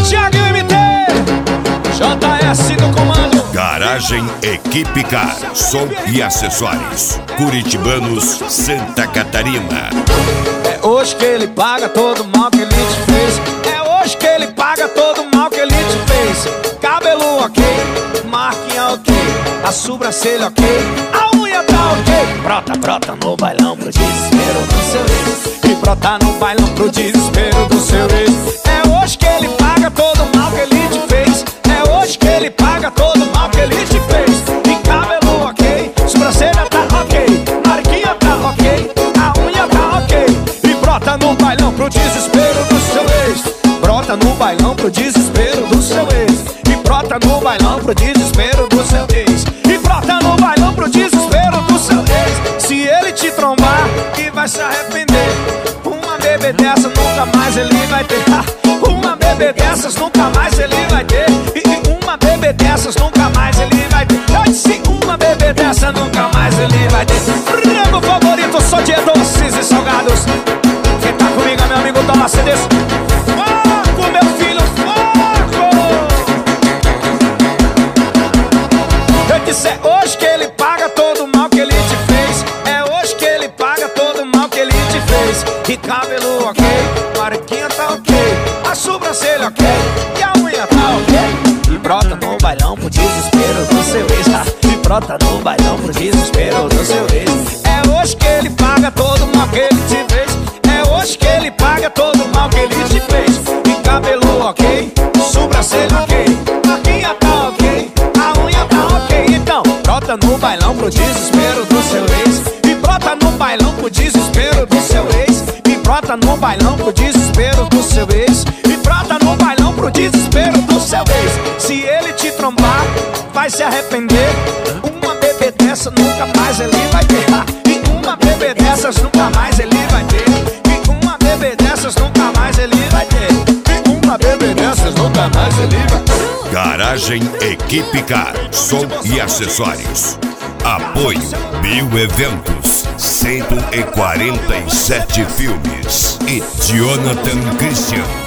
Thiago MT, JS no comando. Garagem Equipe Car, som e acessórios. Curitibanos, Santa Catarina. É hoje que ele paga todo o mal que ele te fez. É hoje que ele paga todo o mal que ele te fez. Cabelo ok, marquinha ok, a sobrancelha ok, a unha tá ok. Brota no bailão pro desespero do seu ex. E brota no bailão pro desespero do seu ex. É hoje que ele paga todo o mal que ele te fez. É hoje que ele paga todo o mal que ele te fez. E cabelo ok, sobrancelha tá ok, marquinha tá ok, a unha tá ok. E brota no bailão pro desespero do seu ex. Brota no bailão pro desespero do seu ex. E brota no bailão pro desespero do seu ex. E brota no bailão pro desespero do seu ex. Se ele te trombar, e vai se arrepender. Uma bebê dessa nunca mais ele vai ter. Uma bebê dessas nunca mais ele vai ter. E uma bebê dessas nunca mais ele vai ter. Eu disse uma bebê dessa nunca mais ele vai ter. Meu favorito só de doces e salgados. Quem tá comigo é meu amigo Dólar CDs. Foco, meu filho, foco! Eu disse é hoje que ele paga todo o mal que ele te fez. É hoje que ele paga todo o mal que ele te fez. E cabelo ok, marquinha tá ok, a sobrancelha ok, e a unha tá ok. E brota no bailão pro desespero do seu ex. E brota no bailão pro desespero do seu ex. É hoje que ele paga todo o mal que ele te fez. É hoje que ele paga todo o mal que ele te fez. E cabelo ok, sobrancelha ok, marquinha tá ok, a unha tá ok. Então, brota no bailão pro desespero do seu ex. E brota no bailão pro desespero do seu ex. E brota no bailão pro desespero do seu ex. E brota no bailão pro desespero do seu ex. Se ele te trombar, vai se arrepender. Uma bebê dessa nunca mais ele vai ter. E uma bebê dessas nunca mais ele vai ter. E uma bebê dessas nunca mais ele vai ter. E uma bebê dessas nunca mais ele vai ter. Garagem Equipe Car, som e acessórios. Apoio Bioeventos, 147 filmes e Jonathan Christian.